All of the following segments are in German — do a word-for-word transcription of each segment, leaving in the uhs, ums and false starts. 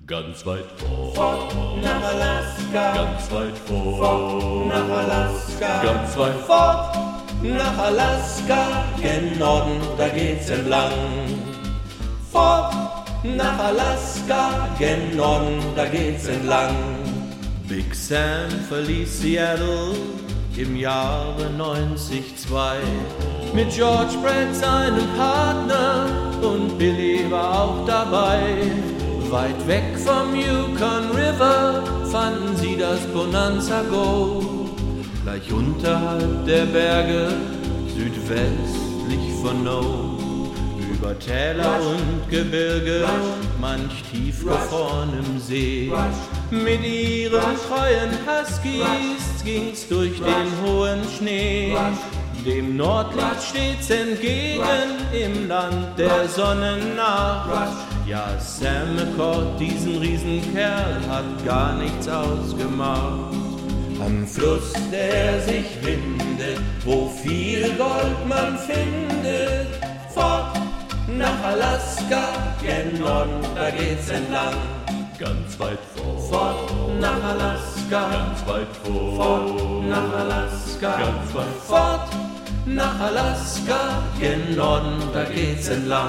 Ganz weit fort, fort nach Alaska, ganz weit fort, fort nach Alaska, ganz weit fort nach Alaska, gen Norden, da geht's entlang. Fort nach Alaska, gen Norden, da geht's entlang. Big Sam verließ Seattle im Jahre neunzig zwei mit George Brett, seinem Partner, und Billy war auch dabei. Weit weg vom Yukon River fanden sie das Bonanza Gold, gleich unterhalb der Berge, südwestlich von Nome. Über Täler und Gebirge, manch tiefgefrorenem See. Mit ihren treuen Huskies ging's durch den hohen Schnee, dem Nordlicht stets entgegen im Land der Sonnennacht. Ja, Sam McCord, diesen Riesenkerl, hat gar nichts ausgemacht. Am Fluss, der sich windet, wo viel Gold man findet, fort nach Alaska, gen Norden, da geht's entlang. ganz weit fort, Fort nach Alaska, ganz weit fort, fort nach Alaska, ganz weit fort nach Alaska, gen Norden, da geht's entlang.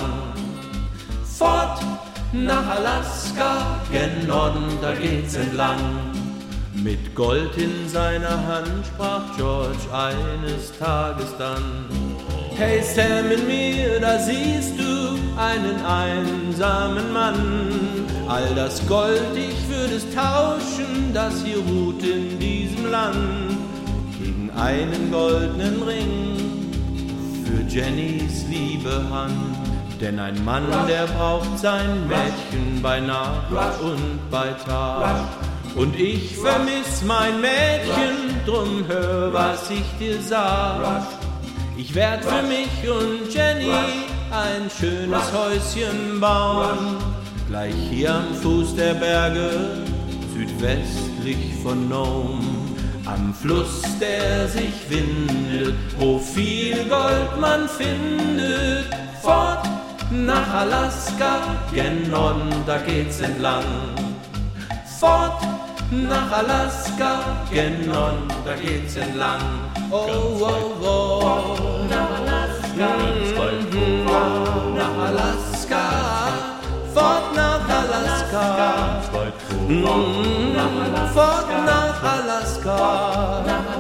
Fort nach Alaska, gen Norden, da geht's entlang. Mit Gold in seiner Hand sprach George eines Tages dann: Hey Sam, in mir, da siehst du einen einsamen Mann. All das Gold, ich würde es tauschen, das hier ruht in diesem Land, gegen einen goldenen Ring für Jennys liebe Hand. Denn ein Mann, der braucht sein Mädchen bei Nacht und bei Tag. Und ich vermiss mein Mädchen, drum hör, was ich dir sag. Ich werd für mich und Jenny ein schönes Häuschen bauen, gleich hier am Fuß der Berge, südwestlich von Nome. Am Fluss, der sich windet, wo viel Gold man findet. Fort nach Alaska, gen Norden, da geht's entlang. Fort nach Alaska, gen Norden, da geht's entlang. Oh, oh, oh, nach Alaska, ganz weit fort, nach Alaska, fort nach Alaska, ganz weit fort, fort nach Alaska, nach